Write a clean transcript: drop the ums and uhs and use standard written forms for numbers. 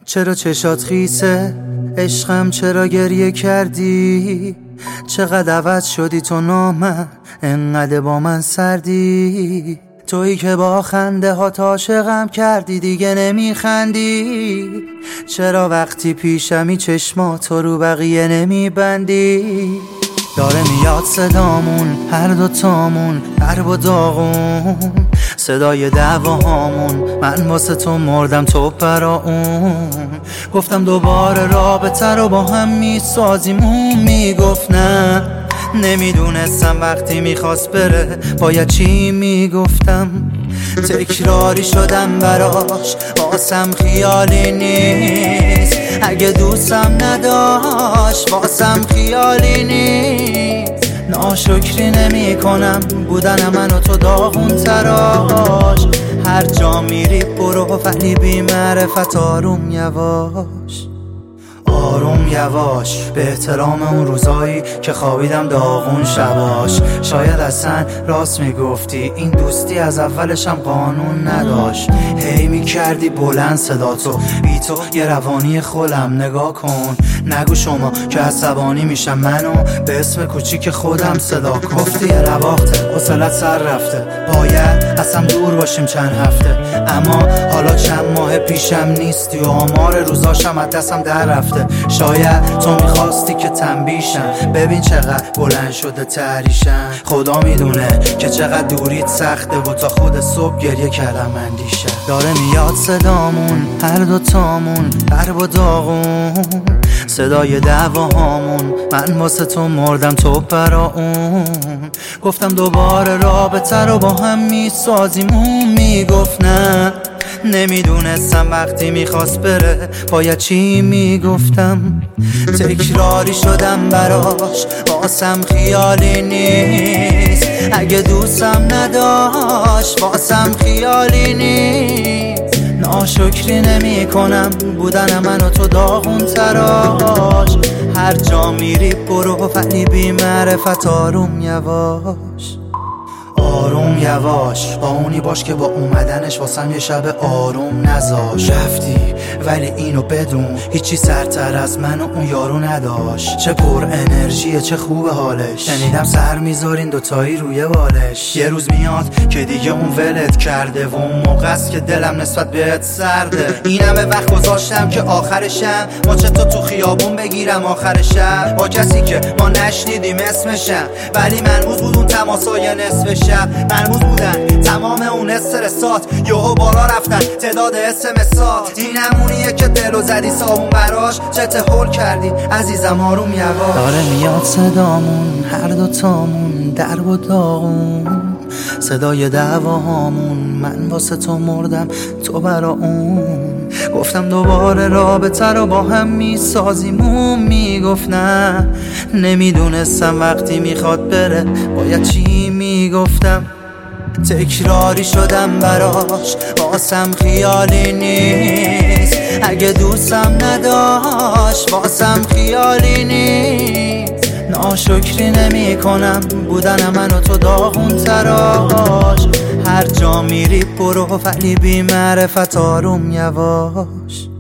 چرا چشات خیسه عشقم، چرا گریه کردی؟ چقدر عوض شدی تو نامم، انقدر با من سردی. تویی که با خنده ها عاشقم کردی دیگه نمیخندی. چرا وقتی پیشمی چشماتو رو بقیه نمیبندی؟ داره میاد صدامون هر دوتامون درب و داغون، صدای دعواهامون، من واسه تو مردم تو برا اون. گفتم دوباره رابطه رو با هم میسازیم، اون میگفت نه. نمیدونستم وقتی میخواست بره باید چی میگفتم. تکراری شدم براش، واسم خیالی نیست. اگه دوستم نداشت واسم خیالی نیست. ناشکری نمی کنم بودن من و تو داغون تراش. هر جا میری برو ولی بی معرفت آروم یواش، آروم یواش. به احترام اون روزایی که خوابیدم داغون شباش. شاید اصلا راست میگفتی این دوستی از اولشم قانون نداشت. هی میکردی بلند صداتو، بی تو یه روانی خولم. نگاه کن نگو شما که عصبانی میشم، منو به اسم کوچیک خودم صدا کن. گفتی یه نواخته حوصلت سر رفته، باید اصلا دور باشیم چند هفته. اما حالا چند ماه پیشم نیستی و آمار روزاشم از دستم در رفته. شاید تو میخواستی که تنبیشم، ببین چقدر بلند شده تحریشم. خدا میدونه که چقدر دوریت سخته و تا خود صبح گریه کردم اندیشه. داره میاد صدامون هر دوتامون درب و داغون، صدای دعواهامون، من واسه تو مردم تو برا اون. گفتم دوباره رابطه رو با هم میسازیم، اون میگفت نه. نمیدونستم وقتی میخواست بره باید چی میگفتم. تکراری شدم براش، واسم خیالی نیست. اگه دوستم نداشت واسم خیالی نیست. ناشکری نمی کنم بودن من و تو داغون تراش. هر جا میری برو ولی بی معرفت آروم یواش، آروم یواش. با اونی باش که با اومدنش واسم یه شب آروم نذاش. رفتی ولی اینو بدون هیچی سرتر از من و اون یارو نداشت. چه پر انرژیه چه خوب حالش، شنیدم سر میذارین دوتایی روی بالش. یه روز میاد که دیگه اون ولت کرده و اون موقع است که دلم نسبت بهت سرده. این همه وقت گذاشتم که آخرشم ماچتو تو خیابون بگیرم آخر شب، با کسی که ما نشنیدیم اسمشم. ولی منحوس بود اون تماسای نصف شب، مرموز بودن تمام اون استرسات. یهو بالا رفتن تعداد اسمسات. این همونیه که دلو زدی صابون براش. چه هول کردی عزیزم آروم یواش. داره میاد صدامون هر دوتامون درب و داغون، صدای دعواهامون، من واسه تو مردم تو برا اون. گفتم دوباره رابطه رو با هم میسازیم، اون میگفت نه. نمیدونستم وقتی میخواد بره باید چی میگفتم. تکراری شدم براش، واسم خیالی نیست. اگه دوستم نداشت واسم خیالی نیست. ناشکری نمی کنم بودن من و تو داغون تراش. هر جا میری برو ولی بی معرفت آروم یواش.